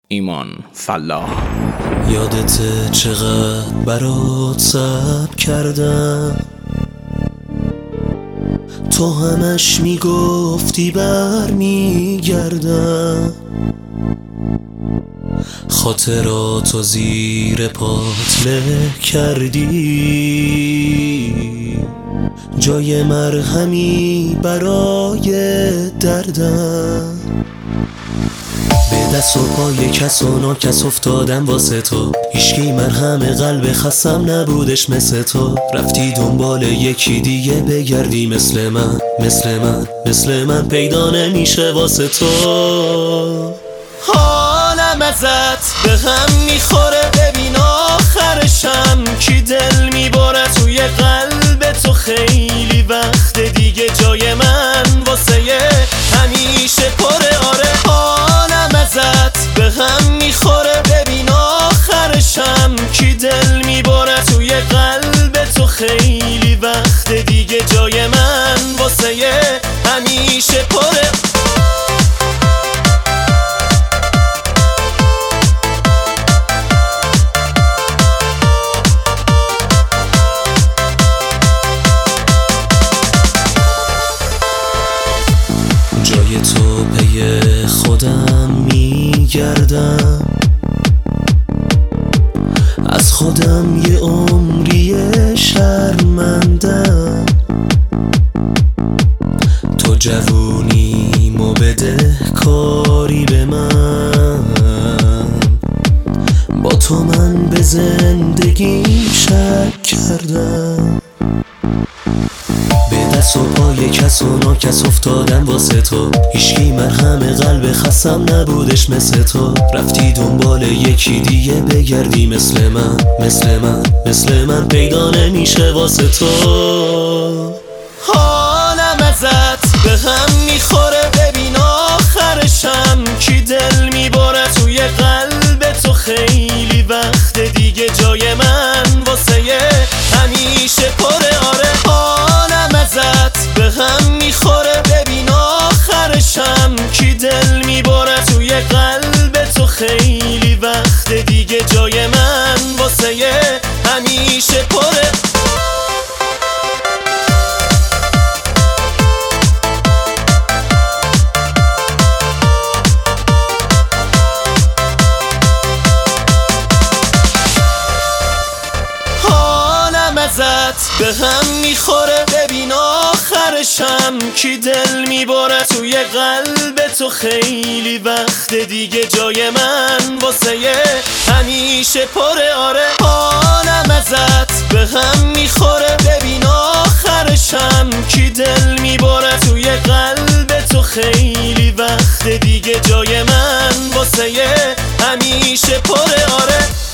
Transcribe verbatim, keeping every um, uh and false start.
ایمان فلاح. یادت چقدر برات صبر کردم، تو همش میگفتی بر میگردم، خاطراتو زیر پات له کردی، جای مرهمی برای دردم. به دست و پای کس و ناکس افتادم واسه تو، هیچکی مرهم قلب خستم نبودش مثل تو. رفتی دنبال یکی دیگه بگردی مثل من، مثل من، مثل من پیدا نمیشه واسه تو. حالم ازت به هم میخوره، ببین آخرشم کی دل میباره توی قلب تو. خیلی وقت دیگه جای من واسه همیشه پره. آره حالم ازت به هم میخوره، ببین آخرشم کی دل میباره توی قلب تو. خیلی وقت دیگه جای من واسه همیشه پره. جای تو پی خودم میگردم، از خودم یه عمری شرمندم. تو جوونیمو بده کاری به من، با تو من به زندگی شک کردم. به دست و پای کس و ناکس افتادم واسه تو، هیچکی مرهم قلب خستم نبودش مثل تو. رفتی دنبال یکی دیگه بگردی مثل من، مثل من، مثل من پیدا نمیشه واسه تو. حالم ازت به هم میخوره، ببین آخرشم کی دل میباره توی قلب تو. خیلی وقت دیگه جای من واسه همیشه پره. آره حالم ازت به هم میخوره، ببین آخرشم کی دل میباره توی قلب تو. خیلی وقت دیگه جای من واسه همیشه پره. ازت به هم میخوره، ببین آخرشم کی دل میباره توی قلب تو. خیلی وقت دیگه جای من واسه همیشه پره. آره حالم ازت به هم میخوره، ببین آخرشم کی دل میباره توی قلب تو. خیلی وقت دیگه جای من واسه همیشه پره. آره